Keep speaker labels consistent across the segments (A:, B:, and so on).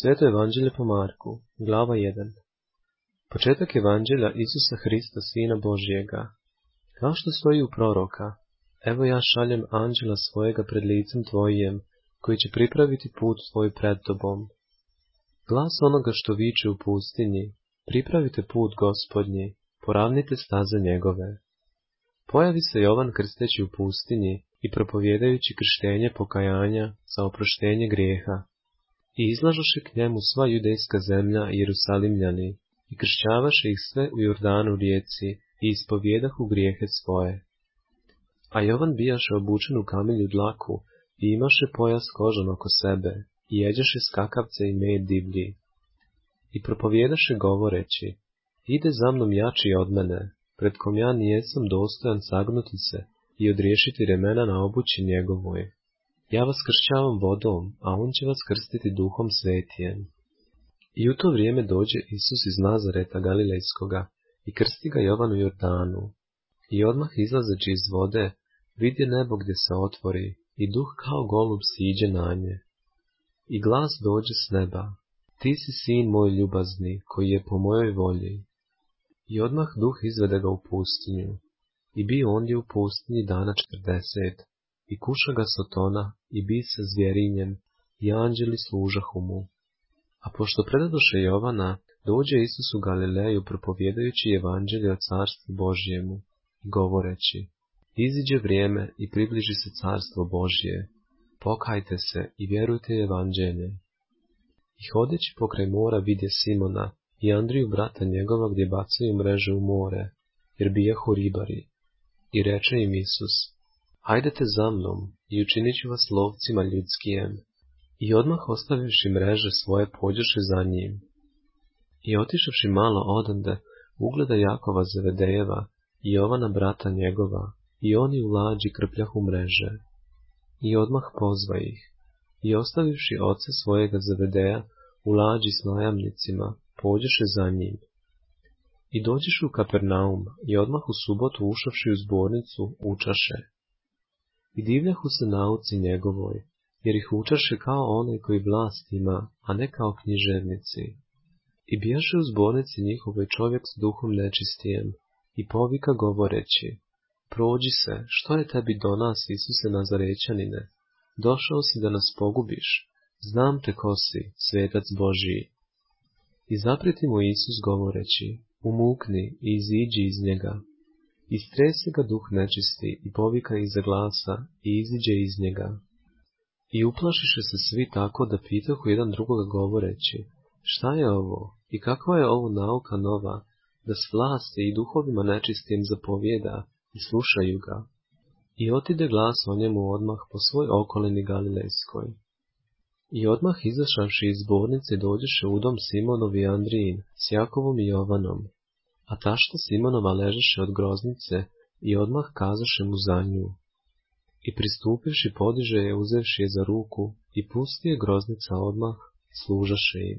A: Sveto evanđelje po Marku, glava 1. Početak evanđelja Isusa Hrista, Sina Božjega. Kao što stoji u proroka, evo ja šaljem anđela svojega pred licem tvojim, koji će pripraviti put tvoj pred tobom. Glas onoga što viče u pustinji, pripravite put Gospodnji, poravnite staze njegove. Pojavi se Jovan krsteći u pustinji i propovjedajući krštenje pokajanja za oproštenje grijeha. I izlažoše k njemu sva judejska zemlja i Jerusalimljani, i kršćavaše ih sve u Jordanu rijeci, i ispovjedahu grijehe svoje. A Jovan bijaše obučen u kamelju dlaku, i imaše pojas kožan oko sebe, i jeđaše skakavce i med divlji. I propovjedaše govoreći, ide za mnom jači od mene, pred kom ja nijesam dostojan sagnuti se i odriješiti remena na obući njegovoj. Ja vas kršćavam vodom, a on će vas krstiti duhom svetijem. I u to vrijeme dođe Isus iz Nazareta Galilejskoga i krsti ga Jovan u Jordanu. I odmah izlazeći iz vode, vidje nebo gdje se otvori, i duh kao golub siđe na nje. I glas dođe s neba, ti si sin moj ljubazni, koji je po mojoj volji. I odmah duh izvede ga u pustinju. I bio ondje u pustinji dana 40, i kuša ga sotona, i bi se zvjerinjem, i anđeli služahu mu. A pošto predadoše Jovana, dođe Isus u Galileju propovjedajući evanđelje o carstvu Božjemu, i govoreći, iziđe vrijeme i približi se carstvo Božje, pokajte se i vjerujte evanđelje. I hodeći pokraj mora vidje Simona i Andriju brata njegova gdje bacaju mreže u more, jer bijahu ribari. I reče im Isus, hajdete za mnom i učinit ću vas lovcima ljudskijem. I odmah ostavivši mreže svoje pođoše za njim. I otišavši malo odande, ugleda Jakova Zevedejeva i Jovana brata njegova, i oni u lađi krpljahu mreže. I odmah pozva ih. I ostavivši oca svojega Zevedeja u lađi s najamnicima, pođoše za njim. I dođeše u Kapernaum, i odmah u subotu ušavši u zbornicu, učaše. I divljahu se nauci njegovoj, jer ih učaše kao onaj koji vlast ima, a ne kao književnici. I bijaše u zbornici njihovoj čovjek s duhom nečistijem, i povika govoreći, prođi se, što je tebi do nas, Isuse Nazarećanine? Došao si da nas pogubiš, znam te ko si, svetac Božiji. I zapreti mu Isus govoreći, umukni i iziđi iz njega. I strese ga duh nečisti i povika iza glasa i iziđe iz njega. I uplašiše se svi tako da pitahu jedan drugoga govoreći, šta je ovo i kakva je ovo nauka nova, da s vlasti i duhovima nečistim zapovjeda i slušaju ga. I otide glas o njemu odmah po svoj okolini Galilejskoj. I odmah izašavši iz zbornice dođeše u dom Simonov i Andrijin s Jakovom i Jovanom. A tašta Simonova ležeše od groznice i odmah kazaše mu za nju. I pristupivši podiže je uzevši je za ruku i pusti je groznica odmah, služaše im.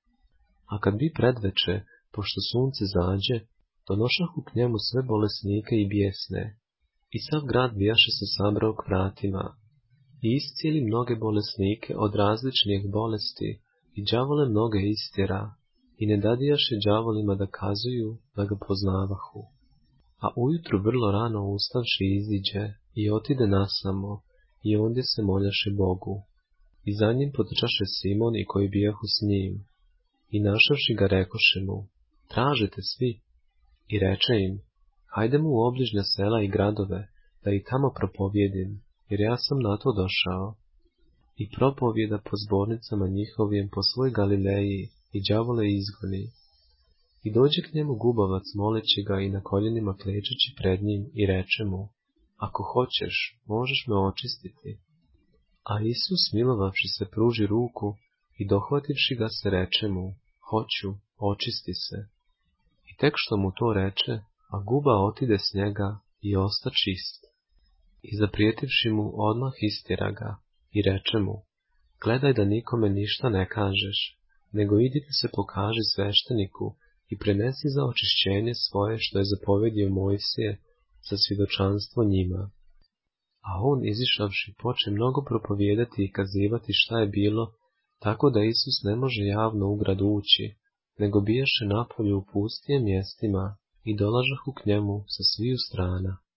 A: A kad bi predveče, pošto sunce zađe, donošahu k njemu sve bolesnike i bijesne. I sav grad bijaše se sabrao k vratima. I iscijeli mnoge bolesnike od različnih bolesti i đavole mnoge istjera. I ne dadijaše đavolima da kazuju, da ga poznavahu. A ujutru vrlo rano ustavši iziđe i otide nasamo, i ondje se moljaše Bogu. I za njim potrčaše Simon i koji bijahu s njim. I našavši ga rekoše mu, tražite svi. I reče im, hajdemo u obližnja sela i gradove, da i tamo propovjedim, jer ja sam na to došao. I propovjeda po zbornicama njihovim po svoj Galileji, i đavole izgoni. I dođe k njemu gubavac moleći ga i na koljenima klečeći pred njim i reče mu, ako hoćeš, možeš me očistiti. A Isus milovavši se pruži ruku i dohvativši ga se reče mu, hoću, očisti se. I tek što mu to reče, a guba otide s njega i osta čist. I zaprijetivši mu odmah istjera ga i reče mu, gledaj da nikome ništa ne kažeš, nego idite se pokaži svešteniku i prenesi za očišćenje svoje što je zapovjedio Mojsije za svjedočanstvo njima. A on izišavši poče mnogo propovijedati i kazivati šta je bilo tako da Isus ne može javno u grad ući, nego biješe napolju u pustijim mjestima i dolažahu k njemu sa sviju strana.